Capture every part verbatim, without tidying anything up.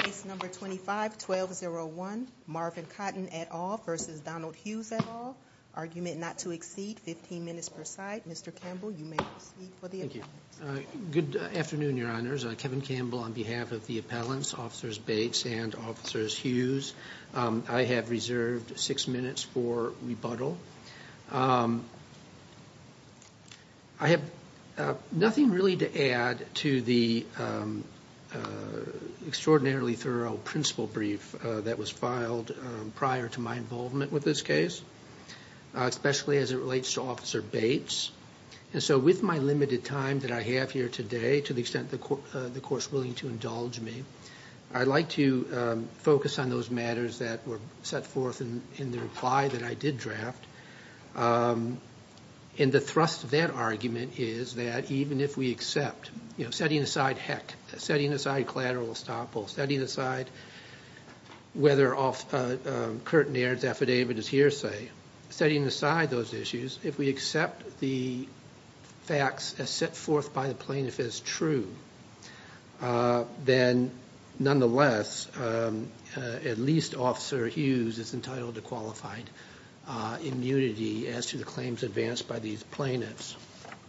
Case number twenty-five twelve oh one, Marvin Cotton et al. Versus Donald Hughes et al. Argument not to exceed fifteen minutes per side. Mister Campbell, you may proceed for the appellant. Thank you. Uh, good afternoon, Your Honors. Uh, Kevin Campbell on behalf of the appellants, Officers Bates and Officers Hughes. Um, I have reserved six minutes for rebuttal. Um, I have uh, nothing really to add to the um, uh, extraordinarily thorough principal brief uh, that was filed um, prior to my involvement with this case, uh, especially as it relates to Officer Bates. And so with my limited time that I have here today, to the extent the, court, uh, the Court's willing to indulge me, I'd like to um, focus on those matters that were set forth in, in the reply that I did draft. Um, and the thrust of that argument is that even if we accept, you know, setting aside heck, setting aside collateral estoppel, setting aside whether off, uh, um, Kurt Naird's affidavit is hearsay, setting aside those issues, if we accept the facts as set forth by the plaintiff as true, uh, then nonetheless, um, uh, at least Officer Hughes is entitled to qualified uh, immunity as to the claims advanced by these plaintiffs.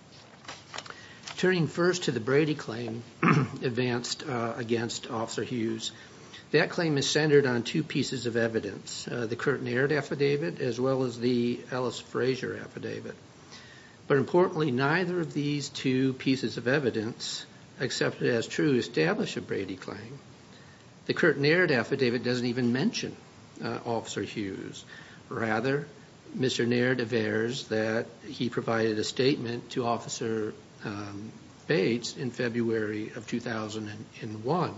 Turning first to the Brady claim advanced uh, against Officer Hughes, that claim is centered on two pieces of evidence, uh, the Kurt Naird affidavit as well as the Ellis Frazier affidavit. But importantly, neither of these two pieces of evidence, accepted as true, establish a Brady claim. The Kurt Naird affidavit doesn't even mention uh, Officer Hughes. Rather, Mister Naird avers that he provided a statement to Officer um, Bates in February of two thousand one.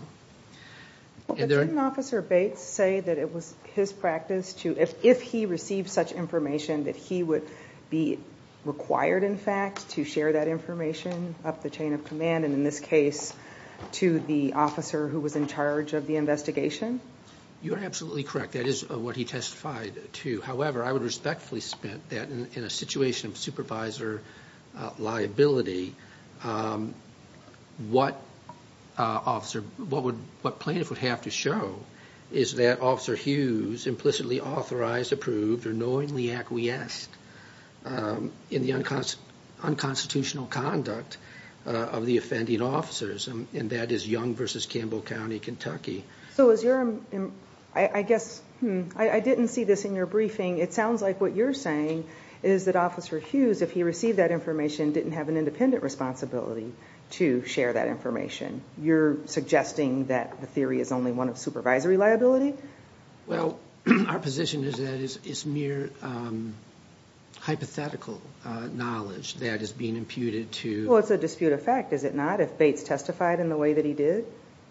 But didn't Officer Bates say that it was his practice to, if, if he received such information, that he would be required, in fact, to share that information up the chain of command, and in this case, to the officer who was in charge of the investigation? You're absolutely correct. That is uh, what he testified to. However, I would respectfully submit that in, in a situation of supervisor uh, liability, um, what uh, officer, what would, what plaintiff would have to show is that Officer Hughes implicitly authorized, approved, or knowingly acquiesced um, in the unconst- unconstitutional conduct uh, of the offending officers, um, and that is Young versus Campbell County, Kentucky. So is your, um, I, I guess, hmm, I, I didn't see this in your briefing. It sounds like what you're saying is that Officer Hughes, if he received that information, didn't have an independent responsibility to share that information. You're suggesting that the theory is only one of supervisory liability? Well, our position is that it's, it's mere um, hypothetical uh, knowledge that is being imputed to... Well, it's a dispute of fact, is it not, if Bates testified in the way that he did?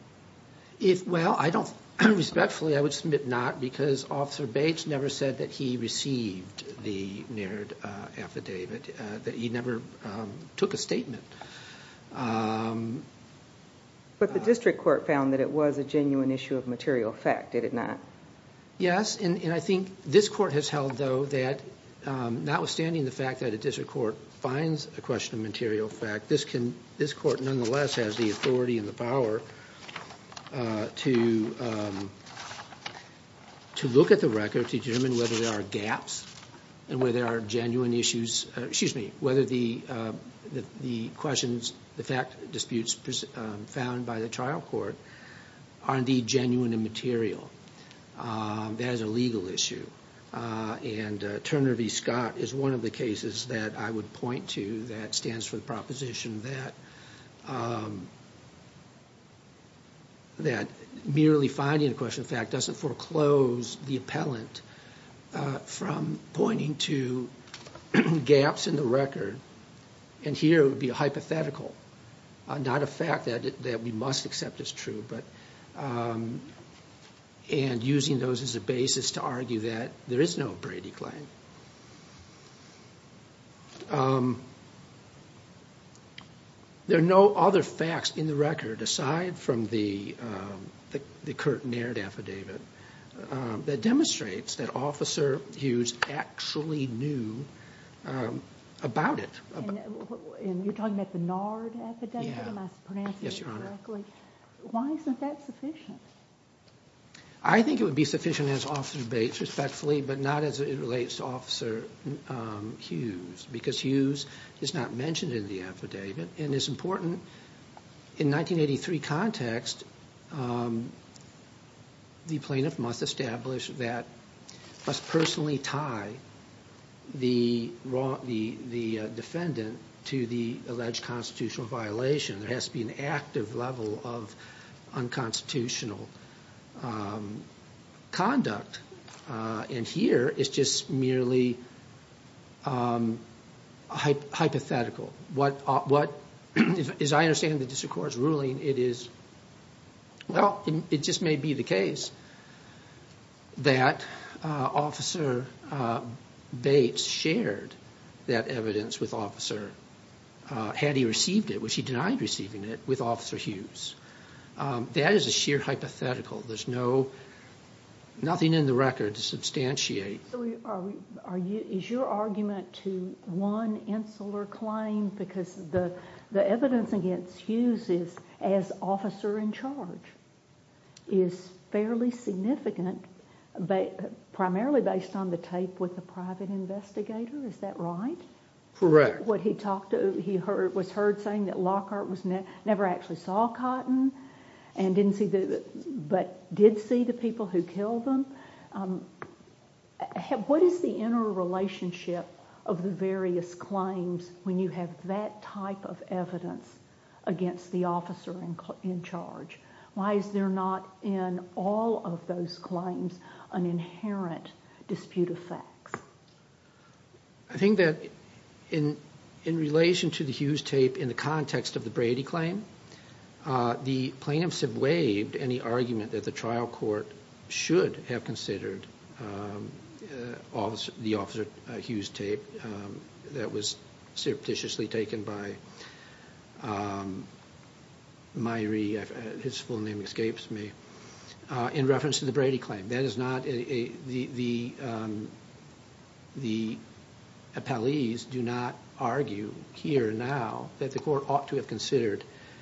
If, well, I don't, respectfully, I would submit not, because Officer Bates never said that he received the Naird uh, affidavit, uh, that he never um, took a statement. Um, but the uh, district court found that it was a genuine issue of material fact, did it not? Yes, and, and I think this court has held, though, that um, notwithstanding the fact that a district court finds a question of material fact, this can, this court nonetheless has the authority and the power Uh, to um, to look at the record to determine whether there are gaps and whether there are genuine issues. Uh, excuse me, whether the, uh, the the questions, the fact disputes um, found by the trial court are indeed genuine and material. Um, that is a legal issue, uh, and uh, Turner v. Scott is one of the cases that I would point to that stands for the proposition that. Um, that merely finding a question of fact doesn't foreclose the appellant uh, from pointing to gaps in the record. And here it would be a hypothetical, uh, not a fact that, that we must accept as true, but um, and using those as a basis to argue that there is no Brady claim. Um, There are no other facts in the record aside from the um, the, the Kurt Naird affidavit um, that demonstrates that Officer Hughes actually knew um, about it. And, and you're talking about the Nard affidavit? Yeah. Am I pronouncing yes, it Your Honor. correctly? Why isn't that sufficient? I think it would be sufficient as Officer Bates, respectfully, but not as it relates to Officer um, Hughes, because Hughes is not mentioned in the affidavit, and is important in nineteen eighty-three context. Um, the plaintiff must establish that, must personally tie the wrong, the the uh, defendant to the alleged constitutional violation. There has to be an active level of unconstitutional um, conduct, uh, and here it's just merely um, hy- hypothetical. What uh, what, as I understand the district court's ruling, it is well, it, it just may be the case that uh, Officer uh, Bates shared that evidence with Officer, uh, had he received it, which he denied receiving it, with Officer Hughes. Um, that is a sheer hypothetical. There's no, nothing in the record to substantiate. So we- are, we- are you, is your argument to one insular claim? Because the, the evidence against Hughes is, as officer in charge, is fairly significant, ba- primarily based on the tape with the private investigator. Is that right? Correct. What he talked to, he heard, was heard saying that Lockhart was ne- never actually saw Cotton, and didn't see the, but did see the people who killed them. Um, ha- what is the interrelationship of the various claims when you have that type of evidence against the officer in, in charge? Why is there not in all of those claims an inherent dispute of facts? I think that in in relation to the Hughes tape in the context of the Brady claim, uh, the plaintiffs have waived any argument that the trial court should have considered um, uh, officer, the Officer uh, Hughes tape um, that was surreptitiously taken by um, Myrie, uh, his full name escapes me, uh, in reference to the Brady claim. That is not a, a, the the um, the appellees do not argue here now that the court ought to have considered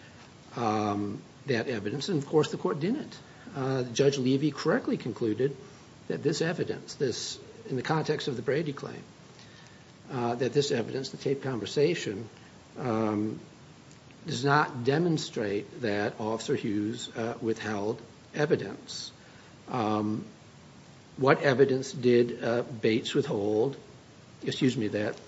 um, that evidence, and of course the court didn't. Uh, Judge Levy correctly concluded that this evidence, this in the context of the Brady claim, uh, that this evidence, the tape conversation, um, does not demonstrate that Officer Hughes uh, withheld evidence. Um, what evidence did uh, Bates withhold? Excuse me, that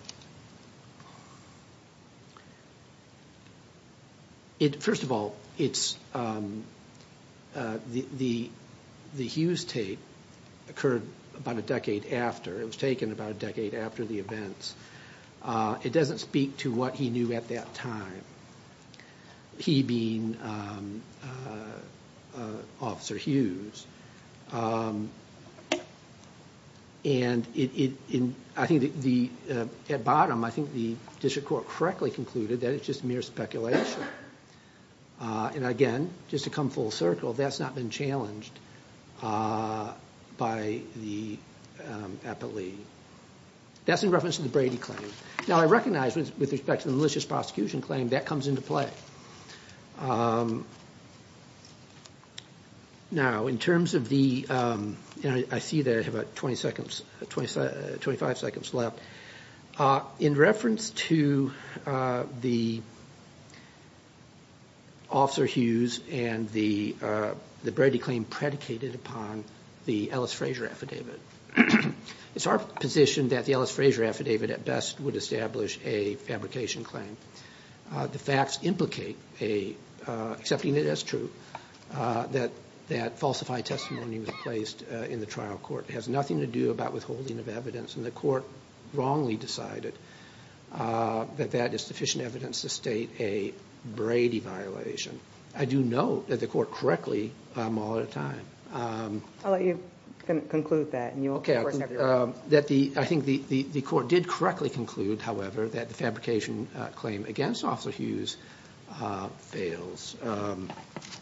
it, first of all, it's um, uh, the, the the Hughes tape occurred about a decade after. It was taken about a decade after the events. Uh, it doesn't speak to what he knew at that time. He being um, uh, uh, Officer Hughes. Um, And it, it in, I think the, the uh, at bottom, I think the district court correctly concluded that it's just mere speculation. Uh, and again, just to come full circle, that's not been challenged uh, by the um, appellee. That's in reference to the Brady claim. Now, I recognize with, with respect to the malicious prosecution claim, that comes into play. Um, Now, in terms of the, um, and I, I see that I have about twenty seconds, twenty, uh, twenty-five seconds left. Uh, in reference to uh, the Officer Hughes and the uh, the Brady claim predicated upon the Ellis Frazier affidavit, it's our position that the Ellis Frazier affidavit at best would establish a fabrication claim. Uh, the facts implicate a, uh, accepting it as true, uh, that that falsified testimony was placed uh, in the trial court. It has nothing to do about withholding of evidence, and the court wrongly decided uh, that that is sufficient evidence to state a Brady violation. I do note that the court correctly, um, all at a time. Um, I'll let you con- conclude that, and you'll, okay, of course, I, have your... um, that the, I think the, the, the court did correctly conclude, however, that the fabrication uh, claim against Officer Hughes uh, fails. Um,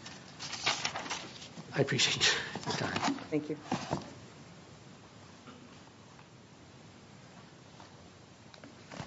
I appreciate your time. Thank you. Good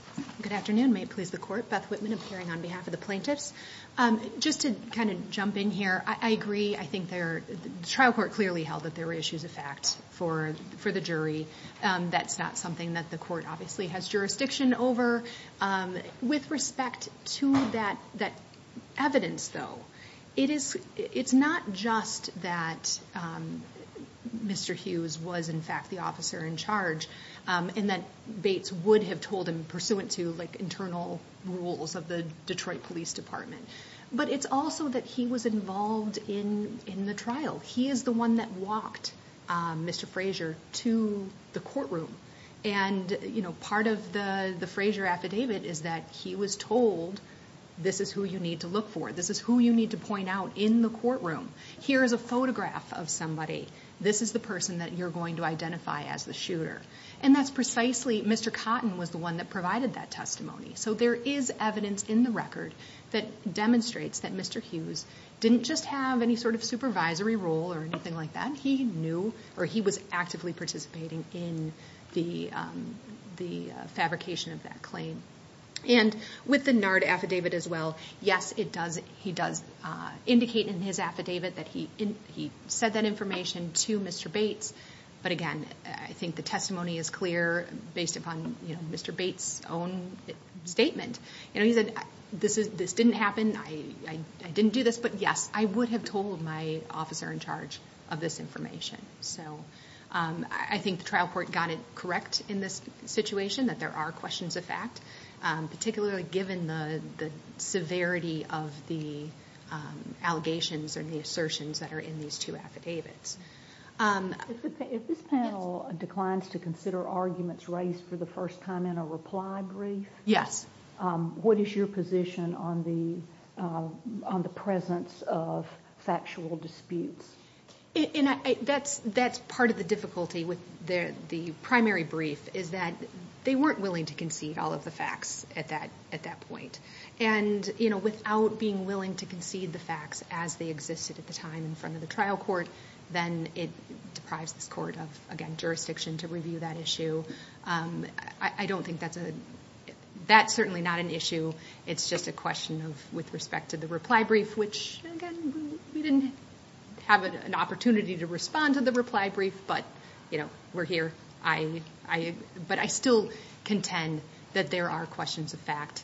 Good afternoon. May it please the Court. Beth Whitman appearing on behalf of the plaintiffs. Um, just to kind of jump in here, I, I agree. I think there, the trial court clearly held that there were issues of fact for for the jury. Um, that's not something that the court obviously has jurisdiction over. Um, with respect to that that evidence, though, it is it's not just that um, Mister Hughes was in fact the officer in charge, um, and that Bates would have told him pursuant to like internal rules of the Detroit Police Department. But it's also that he was involved in in the trial. He is the one that walked um, Mister Frazier to the courtroom, and you know part of the the Frazier affidavit is that he was told, this is who you need to look for. This is who you need to point out in the courtroom. Here is a photograph of somebody. This is the person that you're going to identify as the shooter. And that's precisely, Mister Cotton was the one that provided that testimony. So there is evidence in the record that demonstrates that Mister Hughes didn't just have any sort of supervisory role or anything like that. He knew, or he was actively participating in the, um, the uh, fabrication of that claim. And with the Nard affidavit as well, yes, it does. He does uh, indicate in his affidavit that he in, he said that information to Mister Bates. But again, I think the testimony is clear based upon you know Mister Bates' own statement. You know, he said this is this didn't happen. I, I I didn't do this, but yes, I would have told my officer in charge of this information. So. Um, I think the trial court got it correct in this situation, that there are questions of fact, um, particularly given the, the severity of the um, allegations or the assertions that are in these two affidavits. Um, if, the, if this panel yes. declines to consider arguments raised for the first time in a reply brief, yes, um, what is your position on the uh, on the presence of factual disputes? And I, I, that's that's part of the difficulty with the the primary brief is that they weren't willing to concede all of the facts at that at that point, and you know without being willing to concede the facts as they existed at the time in front of the trial court, then it deprives this court of again jurisdiction to review that issue. Um, I, I don't think that's a that's certainly not an issue. It's just a question of with respect to the reply brief, which again we, we didn't. have an opportunity to respond to the reply brief, but you know we're here. I, I, but I still contend that there are questions of fact,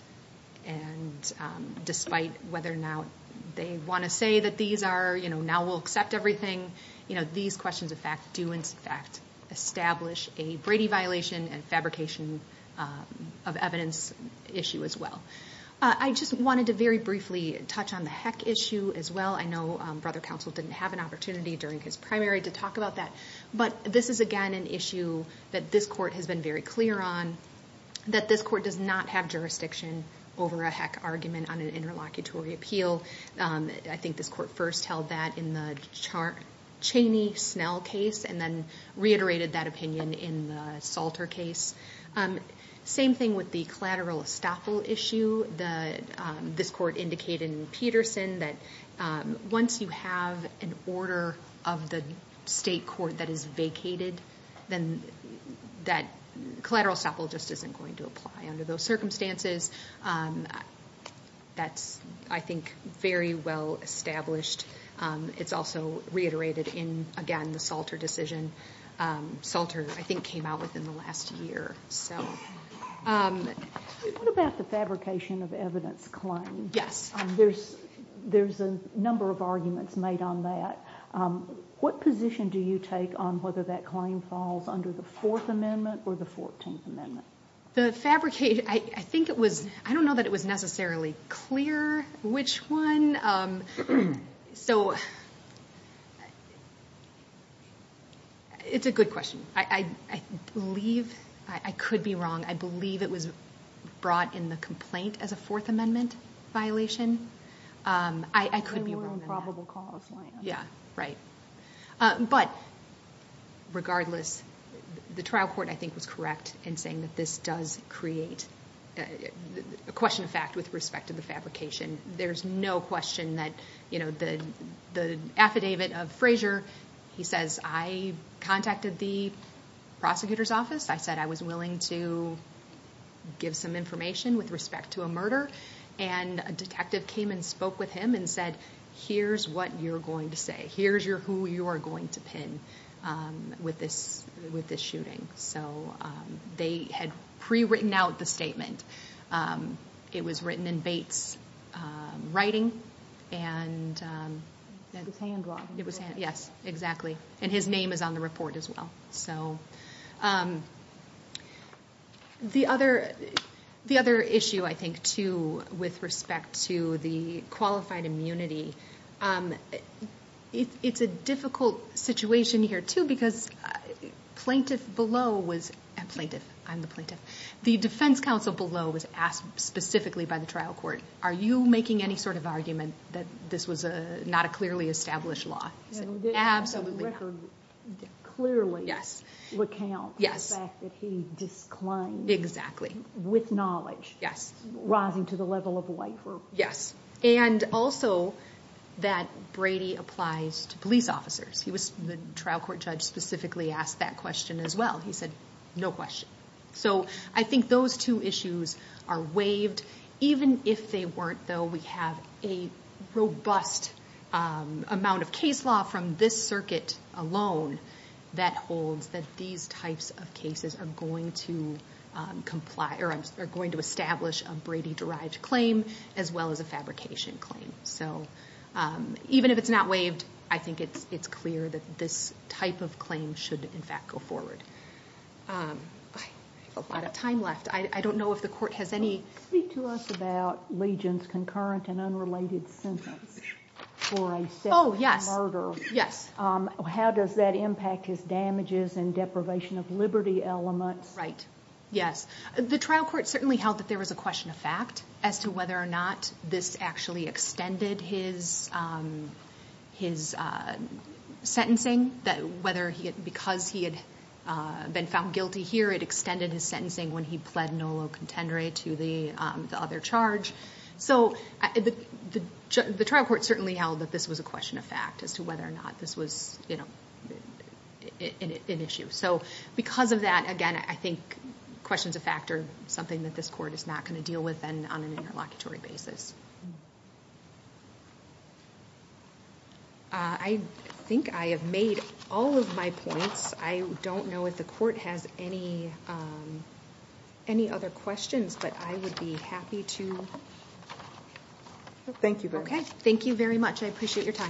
and um, despite whether or not they want to say that these are, you know, now we'll accept everything, you know, these questions of fact do in fact establish a Brady violation and fabrication um, of evidence issue as well. Uh, I just wanted to very briefly touch on the Heck issue as well. I know um, Brother Counsel didn't have an opportunity during his primary to talk about that, but this is again an issue that this court has been very clear on, that this court does not have jurisdiction over a Heck argument on an interlocutory appeal. Um, I think this court first held that in the Char- Cheney-Snell case and then reiterated that opinion in the Salter case. Um, Same thing with the collateral estoppel issue. The, um, this court indicated in Peterson that um, once you have an order of the state court that is vacated, then that collateral estoppel just isn't going to apply under those circumstances. Um, that's, I think, very well established. Um, it's also reiterated in, again, the Salter decision. Um, Salter, I think, came out within the last year. So. Um, what about the fabrication of evidence claim? Yes. Um, there's there's a number of arguments made on that. Um, what position do you take on whether that claim falls under the Fourth Amendment or the Fourteenth Amendment? The fabrication, I, I think it was, I don't know that it was necessarily clear which one. Um, so it's a good question. I, I, I believe... I could be wrong. I believe it was brought in the complaint as a Fourth Amendment violation. Um, I, I could they be were wrong. In probable cause land. Yeah, right. Uh, but regardless, the trial court, I think, was correct in saying that this does create a, a question of fact with respect to the fabrication. There's no question that, you know, the the affidavit of Frazier, he says, I contacted the prosecutor's office. I said I was willing to give some information with respect to a murder, and a detective came and spoke with him and said, here's what you're going to say. Here's your who you are going to pin um, with this with this shooting. So um, they had pre-written out the statement. Um, it was written in Bates' um, writing, and um, it was handwriting. It was hand, yes, exactly. And his name is on the report as well. So um, the other. The other issue, I think, too, with respect to the qualified immunity, um, it, it's a difficult situation here, too, because uh, plaintiff below was uh, plaintiff. I'm the plaintiff. The defense counsel below was asked specifically by the trial court, "Are you making any sort of argument that this was a not a clearly established law?" He said, Yeah, absolutely the record not. Clearly Yes. recounts Yes. the fact that he disclaimed Exactly. with knowledge, Yes. rising to the level of waiver. Yes. And also that Brady applies to police officers. He was the trial court judge specifically asked that question as well. He said, no question. So I think those two issues are waived. Even if they weren't, though, we have a robust um, amount of case law from this circuit alone that holds that these types of cases are going to um, comply or are going to establish a Brady-derived claim as well as a fabrication claim. So um, even if it's not waived, I think it's it's clear that this type of claim should, in fact, go forward. Um, I have a lot of time left. I, I don't know if the court has any... Speak to us about Legion's concurrent and unrelated sentence for a separate Oh, yes. murder. Yes. Um, how does that impact his damages and deprivation of liberty elements? Right. Yes. The trial court certainly held that there was a question of fact as to whether or not this actually extended his um, his uh, sentencing, that whether he had, because he had uh, been found guilty here, it extended his sentencing when he pled nolo contendere to the um, the other charge. So uh, the, the the trial court certainly held that this was a question of fact as to whether or not this was, you know, an, an issue. So because of that, again, I think questions of fact are something that this court is not going to deal with and on an interlocutory basis. Uh, I think I have made all of my points. I don't know if the court has any um, any other questions, but I would be happy to. Thank you very Okay. much. Thank you very much. I appreciate your time.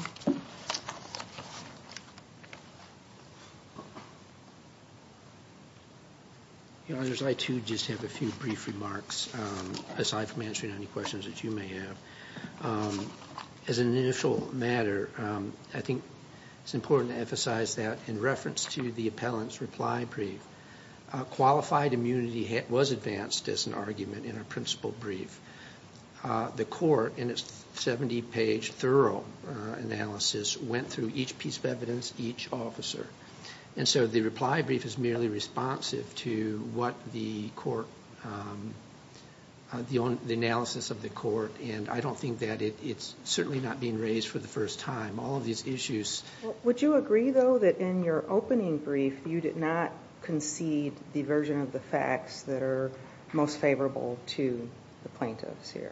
Your Honors, I too just have a few brief remarks, um, aside from answering any questions that you may have. Um, as an initial matter, um, I think it's important to emphasize that in reference to the appellant's reply brief, uh, qualified immunity ha- was advanced as an argument in our principal brief. Uh, the court, in its seventy-page thorough uh, analysis, went through each piece of evidence, each officer. And so the reply brief is merely responsive to what the court, um, uh, the, on, the analysis of the court, and I don't think that it, it's certainly not being raised for the first time. All of these issues. Well, would you agree, though, that in your opening brief you did not concede the version of the facts that are most favorable to the plaintiffs here?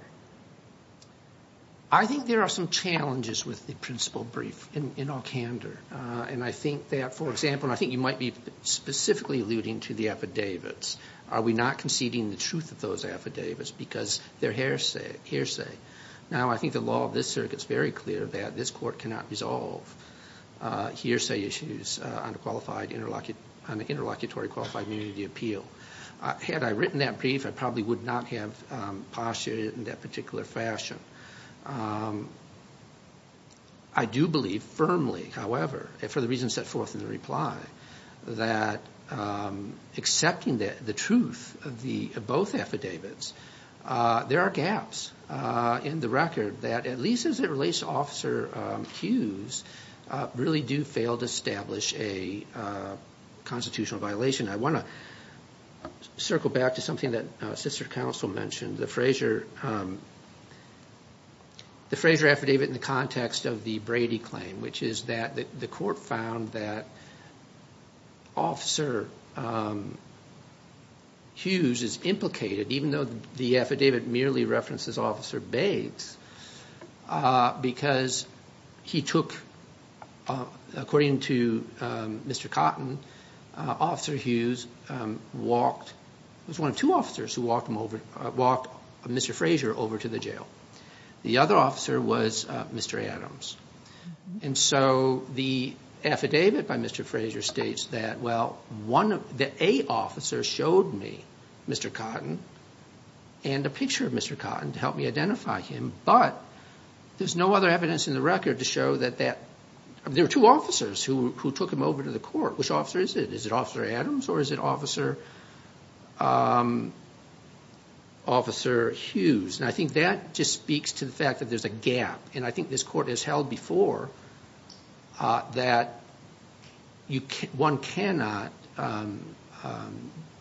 I think there are some challenges with the principal brief in, in all candor. Uh, and I think that, for example, and I think you might be specifically alluding to the affidavits. Are we not conceding the truth of those affidavits because they're hearsay? hearsay? Now, I think the law of this circuit is very clear that this court cannot resolve uh, hearsay issues uh, on a qualified interlocu- on an interlocutory qualified immunity appeal. Uh, had I written that brief, I probably would not have um, postured it in that particular fashion. Um, I do believe firmly, however, for the reasons set forth in the reply, that um, accepting the, the truth of, the, of both affidavits, uh, there are gaps uh, in the record that, at least as it relates to Officer um, Hughes, uh, really do fail to establish a uh, constitutional violation. I want to circle back to something that uh, Sister Counsel mentioned, the Frazier um, The Frazier affidavit in the context of the Brady claim, which is that the, the court found that Officer um, Hughes is implicated, even though the affidavit merely references Officer Bates, uh, because he took, uh, according to um, Mister Cotton, uh, Officer Hughes um, walked, was one of two officers who walked him over, uh, walked Mister Frazier over to the jail. The other officer was uh, Mister Adams. Mm-hmm. And so the affidavit by Mister Frazier states that, well, one of the A officer showed me Mister Cotton and a picture of Mister Cotton to help me identify him, but there's no other evidence in the record to show that that there were two officers who who took him over to the court. Which officer is it? Is it Officer Adams or is it Officer um, Officer Hughes? And I think that just speaks to the fact that there's a gap, and I think this court has held before Uh, that you can, one cannot um, um,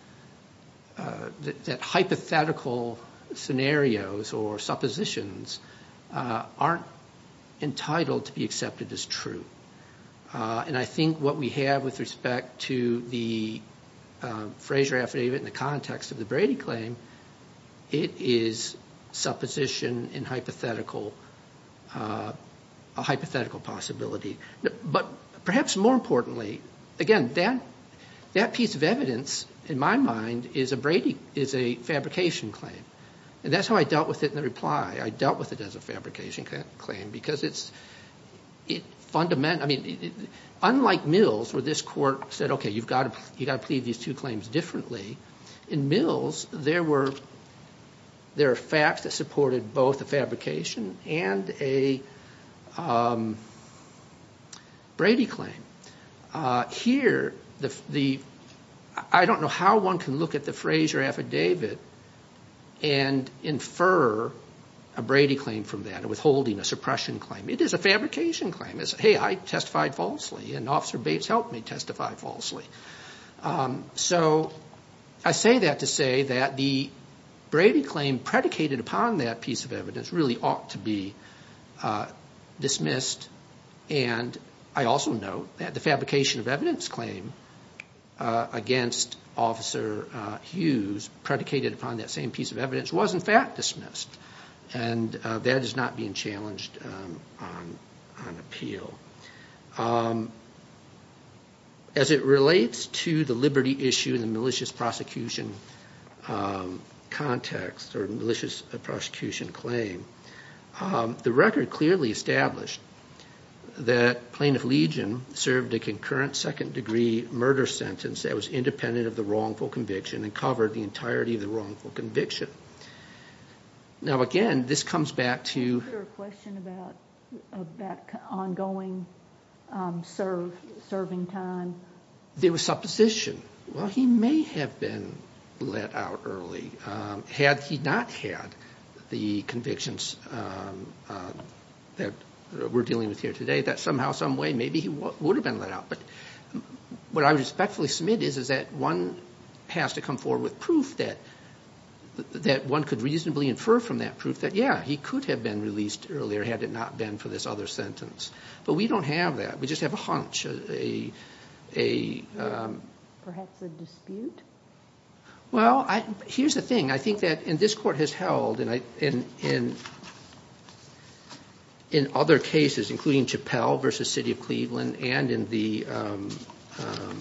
uh, th- that hypothetical scenarios or suppositions uh, aren't entitled to be accepted as true. Uh, and I think what we have with respect to the uh, Frazier affidavit in the context of the Brady claim, it is supposition and hypothetical uh a hypothetical possibility. But perhaps more importantly, again, that that piece of evidence, in my mind, is a Brady, is a fabrication claim. And that's how I dealt with it in the reply. I dealt with it as a fabrication claim because it's, it fundament, I mean, it, it, unlike Mills, where this court said, okay, you've got to, you got to plead these two claims differently, in Mills, there were, there are facts that supported both a fabrication and a Um, Brady claim. Uh, here, the, the I don't know how one can look at the Frazier affidavit and infer a Brady claim from that, a withholding, a suppression claim. It is a fabrication claim. It's, hey, I testified falsely, and Officer Bates helped me testify falsely. Um, so I say that to say that the Brady claim predicated upon that piece of evidence really ought to be uh, dismissed, and I also note that the fabrication of evidence claim uh, against Officer uh, Hughes, predicated upon that same piece of evidence, was in fact dismissed, and uh, that is not being challenged um, on on appeal. Um, as it relates to the liberty issue in the malicious prosecution um, context or malicious uh, prosecution claim, Um, the record clearly established that Plaintiff Legion served a concurrent second-degree murder sentence that was independent of the wrongful conviction and covered the entirety of the wrongful conviction. Now, again, this comes back to... Is there a question about, about ongoing um, serve, serving time? There was supposition. Well, he may have been let out early. Um, had he not had the convictions um, uh, that we're dealing with here today, that somehow, some way, maybe he w- would have been let out. But what I respectfully submit is, is that one has to come forward with proof that that one could reasonably infer from that proof that, yeah, he could have been released earlier had it not been for this other sentence. But we don't have that. We just have a hunch, a... a, a um, Perhaps a dispute? Well, I, here's the thing. I think that, and this court has held, and I, in, in, in other cases, including Chappelle versus City of Cleveland, and in the um, um,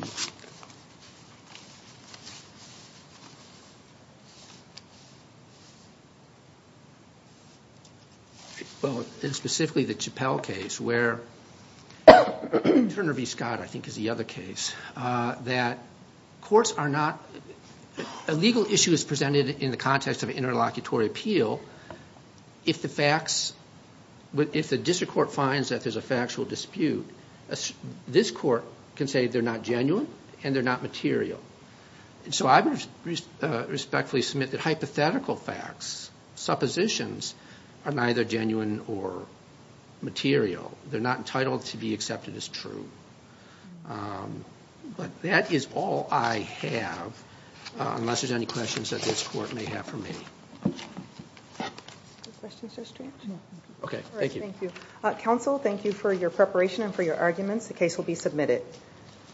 well, and specifically the Chappelle case, where Turner v. Scott, I think, is the other case, uh, that courts are not. A legal issue is presented in the context of an interlocutory appeal if the facts, if the district court finds that there's a factual dispute. This court can say they're not genuine and they're not material. And so I would uh, respectfully submit that hypothetical facts, suppositions, are neither genuine or material. They're not entitled to be accepted as true. Um, but that is all I have. Uh, unless there's any questions that this court may have for me. Questions, Judge Strange? No. Okay, All right, thank you. Thank you. Uh, counsel, thank you for your preparation and for your arguments. The case will be submitted.